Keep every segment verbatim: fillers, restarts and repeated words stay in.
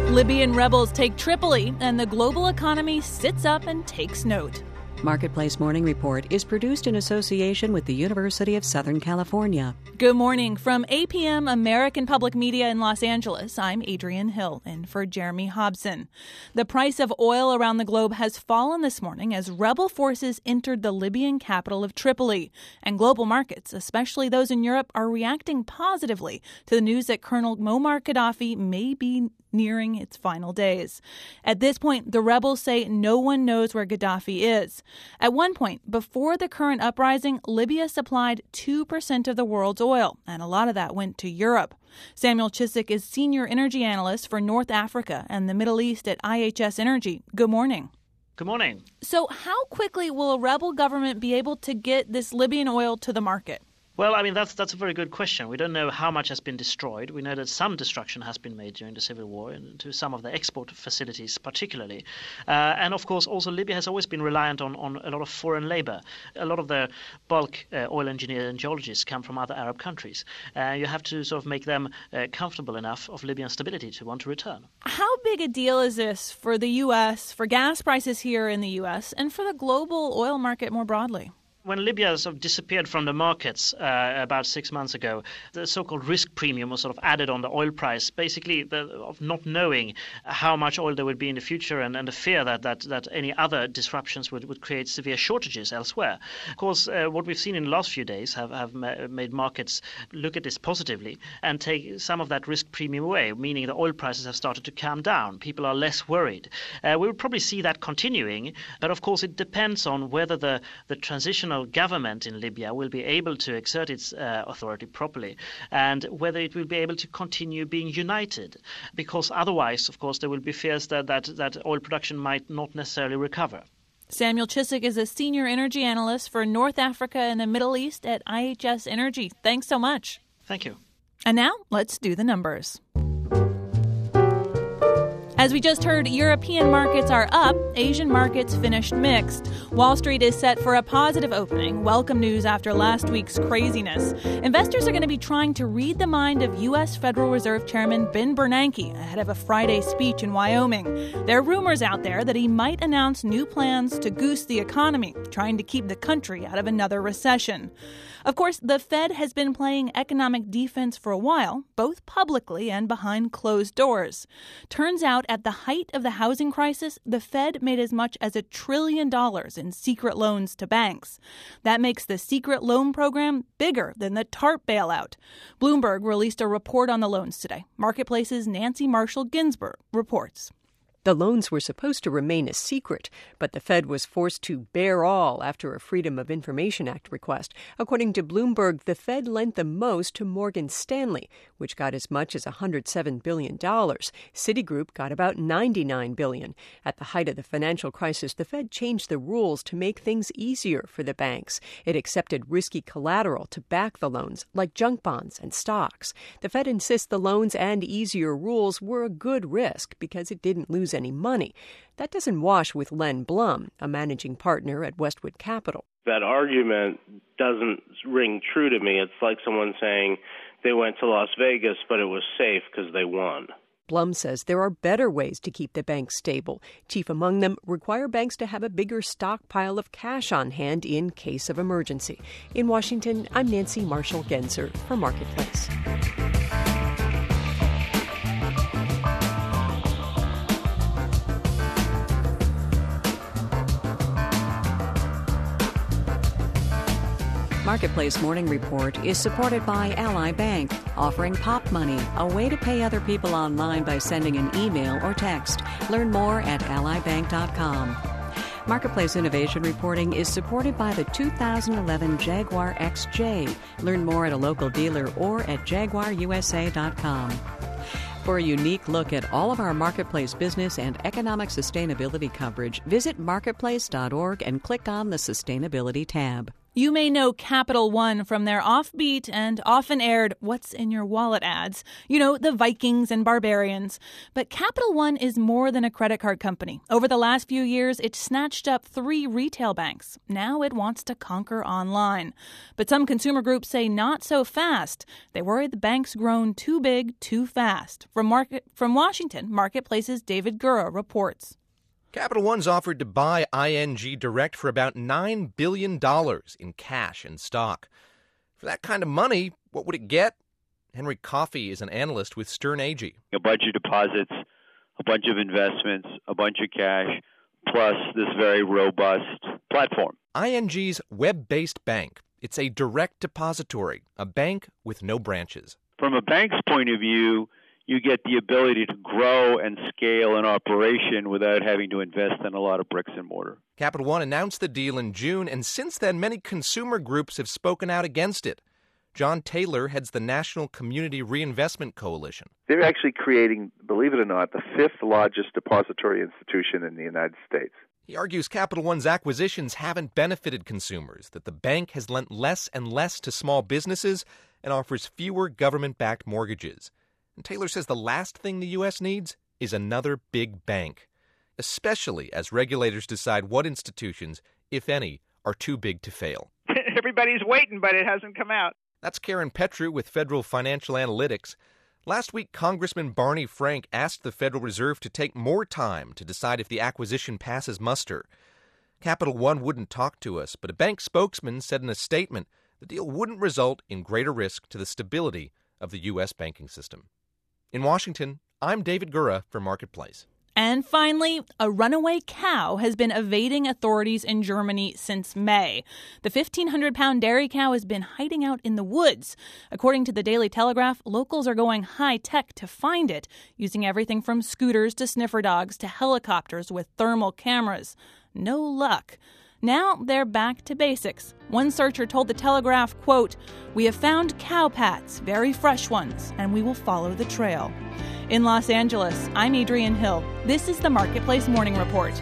Libyan rebels take Tripoli, and the global economy sits up and takes note. Marketplace Morning Report is produced in association with the University of Southern California. Good morning. From A P M American Public Media in Los Angeles, I'm Adrienne Hill, in for Jeremy Hobson. The price of oil around the globe has fallen this morning as rebel forces entered the Libyan capital of Tripoli. And global markets, especially those in Europe, are reacting positively to the news that Colonel Muammar Gaddafi may be nearing its final days. At this point, the rebels say no one knows where Gaddafi is. At one point, before the current uprising, Libya supplied two percent of the world's oil, and a lot of that went to Europe. Samuel Chiswick is Senior Energy Analyst for North Africa and the Middle East at I H S Energy. Good morning. Good morning. So how quickly will a rebel government be able to get this Libyan oil to the market? Well, I mean, that's that's a very good question. We don't know how much has been destroyed. We know that some destruction has been made during the civil war and to some of the export facilities particularly. Uh, and, of course, also Libya has always been reliant on, on a lot of foreign labor. A lot of the bulk uh, oil engineers and geologists come from other Arab countries. Uh, you have to sort of make them uh, comfortable enough of Libyan stability to want to return. How big a deal is this for the U S, for gas prices here in the U S, and for the global oil market more broadly? When Libya sort of disappeared from the markets uh, about six months ago, the so-called risk premium was sort of added on the oil price, basically the, of not knowing how much oil there would be in the future and, and the fear that, that, that any other disruptions would, would create severe shortages elsewhere. Of course, uh, what we've seen in the last few days have, have ma- made markets look at this positively and take some of that risk premium away, meaning the oil prices have started to calm down. People are less worried. Uh, we will probably see that continuing, but of course it depends on whether the, the transition government in Libya will be able to exert its uh, authority properly and whether it will be able to continue being united, because otherwise, of course, there will be fears that, that, that oil production might not necessarily recover. Samuel Chiswick is a Senior Energy Analyst for North Africa and the Middle East at I H S Energy. Thanks so much. Thank you. And now, let's do the numbers. As we just heard, European markets are up. Asian markets finished mixed. Wall Street is set for a positive opening. Welcome news after last week's craziness. Investors are going to be trying to read the mind of U S Federal Reserve Chairman Ben Bernanke ahead of a Friday speech in Wyoming. There are rumors out there that he might announce new plans to goose the economy, trying to keep the country out of another recession. Of course, the Fed has been playing economic defense for a while, both publicly and behind closed doors. Turns out, at the height of the housing crisis, the Fed made as much as a trillion dollars in secret loans to banks. That makes the secret loan program bigger than the TARP bailout. Bloomberg released a report on the loans today. Marketplace's Nancy Marshall Ginsburg reports. The loans were supposed to remain a secret, but the Fed was forced to bare all after a Freedom of Information Act request. According to Bloomberg, the Fed lent the most to Morgan Stanley, which got as much as one hundred seven billion dollars. Citigroup got about ninety-nine billion dollars. At the height of the financial crisis, the Fed changed the rules to make things easier for the banks. It accepted risky collateral to back the loans, like junk bonds and stocks. The Fed insists the loans and easier rules were a good risk because it didn't lose any money. That doesn't wash with Len Blum, a managing partner at Westwood Capital. That argument doesn't ring true to me. It's like someone saying they went to Las Vegas, but it was safe because they won. Blum says there are better ways to keep the banks stable. Chief among them, require banks to have a bigger stockpile of cash on hand in case of emergency. In Washington, I'm Nancy Marshall Genzer for Marketplace. Marketplace Morning Report is supported by Ally Bank, offering Pop Money, a way to pay other people online by sending an email or text. Learn more at ally bank dot com. Marketplace Innovation Reporting is supported by the two thousand eleven Jaguar X J. Learn more at a local dealer or at jaguar u s a dot com. For a unique look at all of our Marketplace business and economic sustainability coverage, visit marketplace dot org and click on the Sustainability tab. You may know Capital One from their offbeat and often aired What's in Your Wallet ads. You know, the Vikings and barbarians. But Capital One is more than a credit card company. Over the last few years, it snatched up three retail banks. Now it wants to conquer online. But some consumer groups say not so fast. They worry the bank's grown too big, too fast. From market, from Washington, Marketplace's David Gura reports. Capital One's offered to buy I N G Direct for about nine billion dollars in cash and stock. For that kind of money, what would it get? Henry Coffey is an analyst with Sterne Agee. A bunch of deposits, a bunch of investments, a bunch of cash, plus this very robust platform. I N G's web-based bank. It's a direct depository, a bank with no branches. From a bank's point of view, you get the ability to grow and scale an operation without having to invest in a lot of bricks and mortar. Capital One announced the deal in June, and since then, many consumer groups have spoken out against it. John Taylor heads the National Community Reinvestment Coalition. They're actually creating, believe it or not, the fifth largest depository institution in the United States. He argues Capital One's acquisitions haven't benefited consumers, that the bank has lent less and less to small businesses and offers fewer government-backed mortgages. And Taylor says the last thing the U S needs is another big bank, especially as regulators decide what institutions, if any, are too big to fail. Everybody's waiting, but it hasn't come out. That's Karen Petru with Federal Financial Analytics. Last week, Congressman Barney Frank asked the Federal Reserve to take more time to decide if the acquisition passes muster. Capital One wouldn't talk to us, but a bank spokesman said in a statement the deal wouldn't result in greater risk to the stability of the U S banking system. In Washington, I'm David Gura for Marketplace. And finally, a runaway cow has been evading authorities in Germany since May. The fifteen hundred pound dairy cow has been hiding out in the woods. According to the Daily Telegraph, locals are going high-tech to find it, using everything from scooters to sniffer dogs to helicopters with thermal cameras. No luck. Now they're back to basics. One searcher told the Telegraph, quote, "We have found cow pats, very fresh ones, and we will follow the trail." In Los Angeles, I'm Adrienne Hill. This is the Marketplace Morning Report.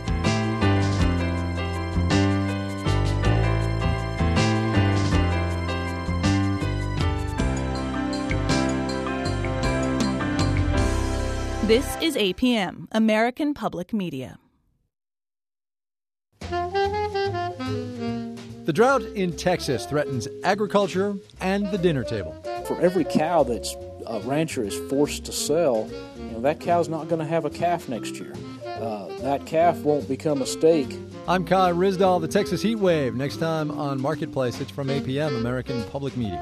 This is A P M, American Public Media. The drought in Texas threatens agriculture and the dinner table. For every cow that's a rancher is forced to sell, you know, that cow's not going to have a calf next year. Uh, that calf won't become a steak. I'm Kai Risdall, the Texas Heat Wave. Next time on Marketplace, it's from A P M, American Public Media.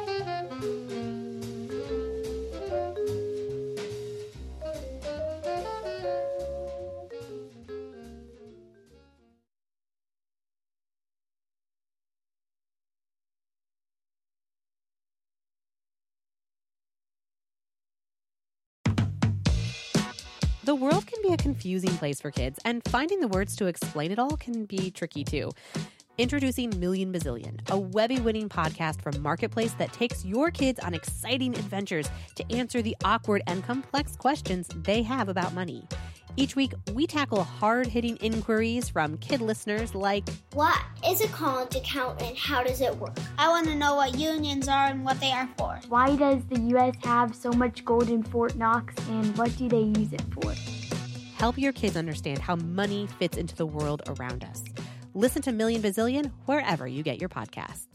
The world can be a confusing place for kids, and finding the words to explain it all can be tricky too. Introducing Million Bazillion, a Webby-winning podcast from Marketplace that takes your kids on exciting adventures to answer the awkward and complex questions they have about money. Each week, we tackle hard-hitting inquiries from kid listeners like, what is a college account and how does it work? I want to know what unions are and what they are for. Why does the U S have so much gold in Fort Knox and what do they use it for? Help your kids understand how money fits into the world around us. Listen to Million Bazillion wherever you get your podcasts.